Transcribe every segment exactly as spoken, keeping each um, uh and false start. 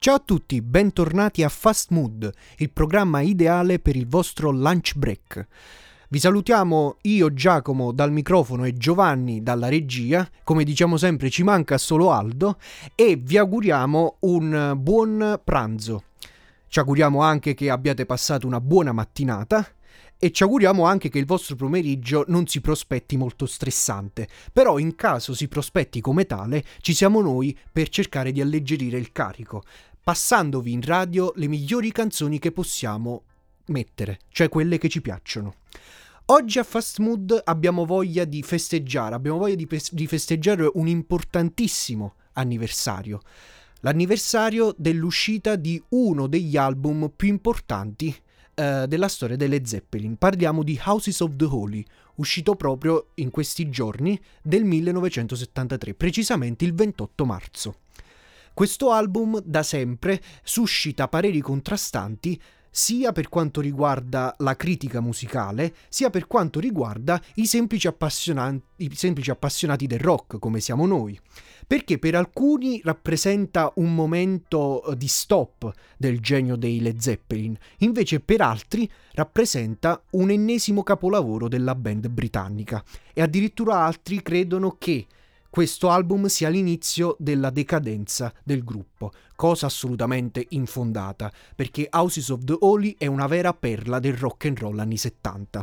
Ciao a tutti, bentornati a Fast Mood, il programma ideale per il vostro lunch break. Vi salutiamo io, Giacomo, dal microfono e Giovanni dalla regia. Come diciamo sempre, ci manca solo Aldo e vi auguriamo un buon pranzo. Ci auguriamo anche che abbiate passato una buona mattinata e ci auguriamo anche che il vostro pomeriggio non si prospetti molto stressante. Però in caso si prospetti come tale, ci siamo noi per cercare di alleggerire il carico, passandovi in radio le migliori canzoni che possiamo mettere, cioè quelle che ci piacciono. Oggi a Fast Mood abbiamo voglia di festeggiare, abbiamo voglia di, pes- di festeggiare un importantissimo anniversario. L'anniversario dell'uscita di uno degli album più importanti eh, della storia delle Zeppelin. Parliamo di Houses of the Holy, uscito proprio in questi giorni del millenovecentosettantatré, precisamente il ventotto marzo. Questo album da sempre suscita pareri contrastanti sia per quanto riguarda la critica musicale, sia per quanto riguarda i semplici appassionati, i semplici appassionati del rock, come siamo noi. Perché per alcuni rappresenta un momento di stop del genio dei Led Zeppelin, invece per altri rappresenta un ennesimo capolavoro della band britannica. E addirittura altri credono che questo album sia l'inizio della decadenza del gruppo, cosa assolutamente infondata, perché Houses of the Holy è una vera perla del rock and roll anni settanta.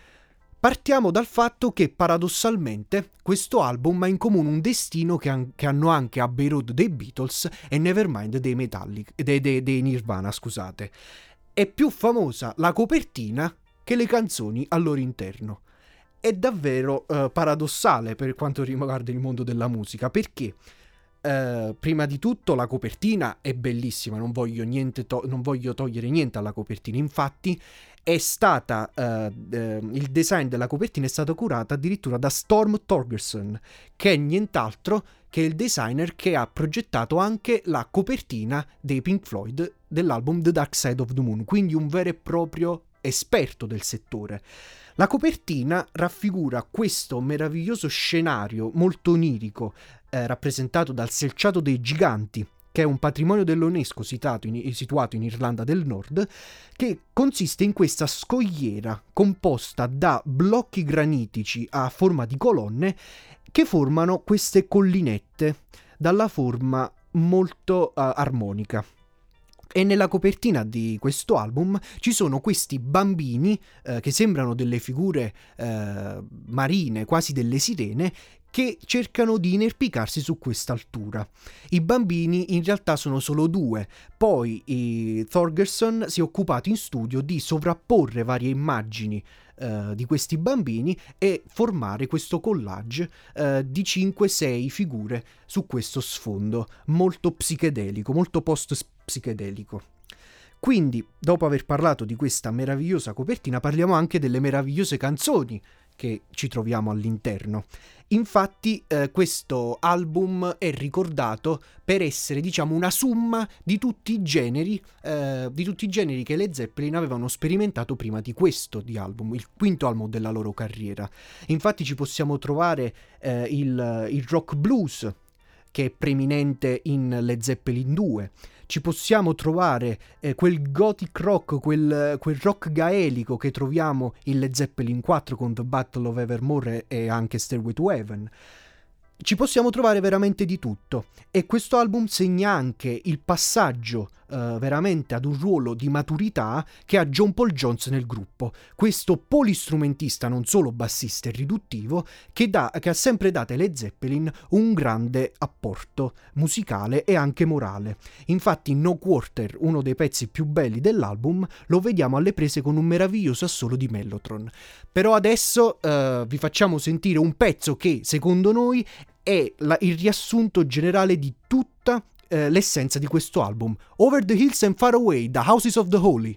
Partiamo dal fatto che paradossalmente questo album ha in comune un destino che, han- che hanno anche Abbey Road dei Beatles e Nevermind dei, Metallic- dei, dei, dei Nirvana, scusate. È più famosa la copertina che le canzoni al loro interno. È davvero uh, paradossale per quanto riguarda il mondo della musica, perché uh, prima di tutto la copertina è bellissima, non voglio, niente to- non voglio togliere niente alla copertina, infatti è stata uh, uh, il design della copertina è stato curato addirittura da Storm Thorgerson, che è nient'altro che il designer che ha progettato anche la copertina dei Pink Floyd dell'album The Dark Side of the Moon, quindi un vero e proprio esperto del settore. La copertina raffigura questo meraviglioso scenario molto onirico eh, rappresentato dal Selciato dei Giganti, che è un patrimonio dell'UNESCO situato in, situato in Irlanda del Nord, che consiste in questa scogliera composta da blocchi granitici a forma di colonne che formano queste collinette dalla forma molto uh, armonica. E nella copertina di questo album ci sono questi bambini eh, che sembrano delle figure eh, marine, quasi delle sirene, che cercano di inerpicarsi su quest'altura. I bambini in realtà sono solo due, poi eh, Thorgerson si è occupato in studio di sovrapporre varie immagini eh, di questi bambini e formare questo collage eh, di cinque sei figure su questo sfondo molto psichedelico, molto post-psichedelico. Quindi, dopo aver parlato di questa meravigliosa copertina, parliamo anche delle meravigliose canzoni che ci troviamo all'interno. Infatti eh, questo album è ricordato per essere, diciamo, una somma di tutti i generi eh, di tutti i generi che le Zeppelin avevano sperimentato prima di questo di album, il quinto album della loro carriera. Infatti ci possiamo trovare eh, il, il rock blues, che è preeminente in Led Zeppelin due. Ci possiamo trovare eh, quel gothic rock, quel, quel rock gaelico che troviamo in Led Zeppelin quattro con The Battle of Evermore e anche Stairway to Heaven. Ci possiamo trovare veramente di tutto e questo album segna anche il passaggio eh, veramente ad un ruolo di maturità che ha John Paul Jones nel gruppo, questo polistrumentista non solo bassista e riduttivo che, da, che ha sempre dato ai Led Zeppelin un grande apporto musicale e anche morale. Infatti in No Quarter, uno dei pezzi più belli dell'album, lo vediamo alle prese con un meraviglioso assolo di Mellotron. Però adesso eh, vi facciamo sentire un pezzo che secondo noi è la, il riassunto generale di tutta eh, l'essenza di questo album. Over the Hills and Far Away, The Houses of the Holy.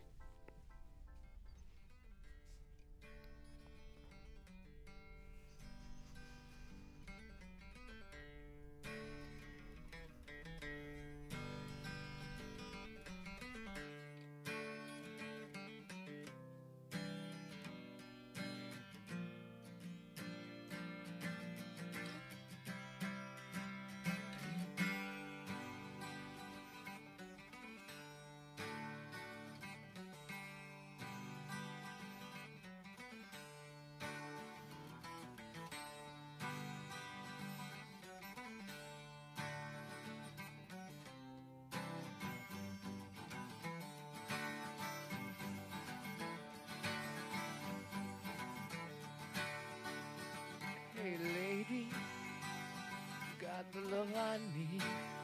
I need.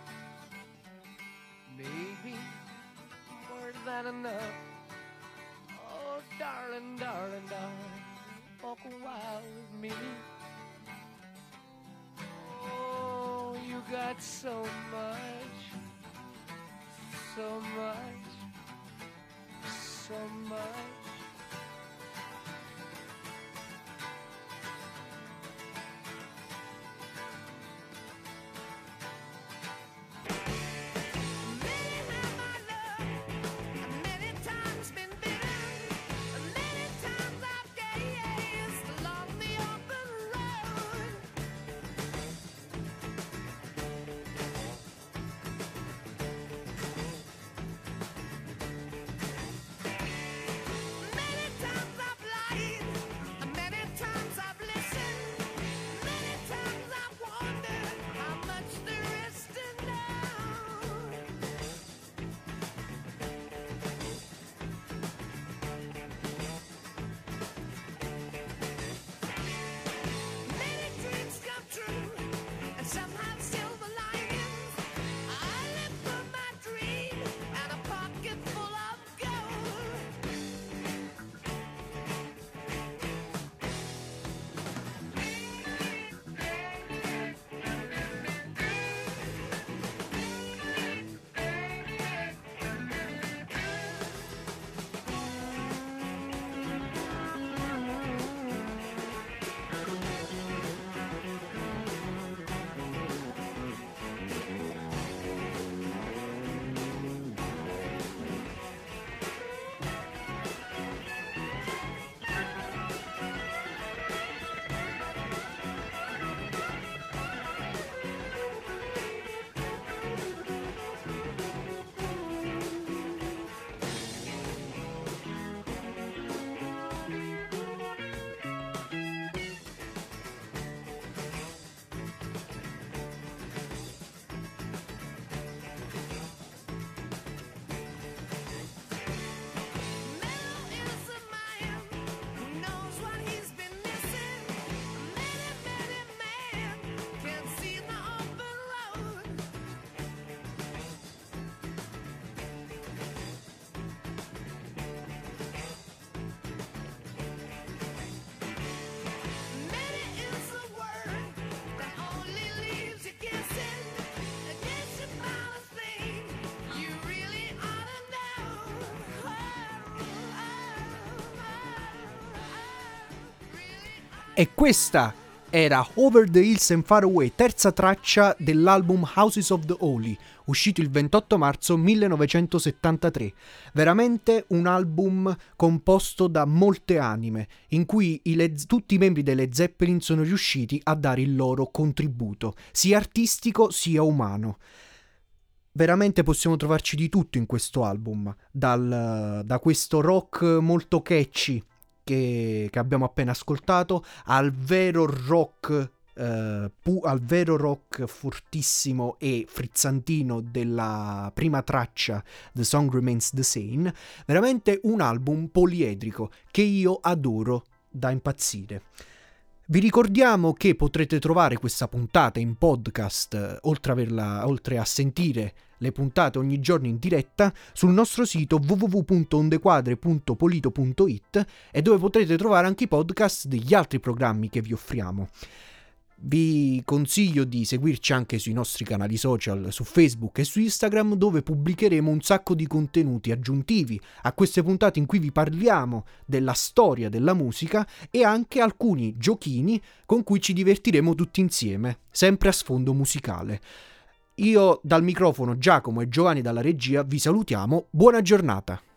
Baby, more than enough. Oh, darling, darling, darling, walk a while with me. Oh, you got so much, so much, so much. E questa era Over the Hills and Far Away, terza traccia dell'album Houses of the Holy, uscito il ventotto marzo millenovecentosettantatré. Veramente un album composto da molte anime, in cui i Led, tutti i membri dei Led Zeppelin sono riusciti a dare il loro contributo, sia artistico sia umano. Veramente possiamo trovarci di tutto in questo album, dal, da questo rock molto catchy che, che abbiamo appena ascoltato, al vero rock eh, pu- al vero rock fortissimo e frizzantino della prima traccia, The Song Remains the Same. Veramente un album poliedrico che io adoro da impazzire. Vi ricordiamo che potrete trovare questa puntata in podcast, oltre, averla, oltre a sentire le puntate ogni giorno in diretta, sul nostro sito w w w punto ondequadre punto polito punto i t, e dove potrete trovare anche i podcast degli altri programmi che vi offriamo. Vi consiglio di seguirci anche sui nostri canali social, su Facebook e su Instagram, dove pubblicheremo un sacco di contenuti aggiuntivi a queste puntate in cui vi parliamo della storia della musica e anche alcuni giochini con cui ci divertiremo tutti insieme, sempre a sfondo musicale. Io dal microfono, Giacomo, e Giovanni dalla regia vi salutiamo, buona giornata!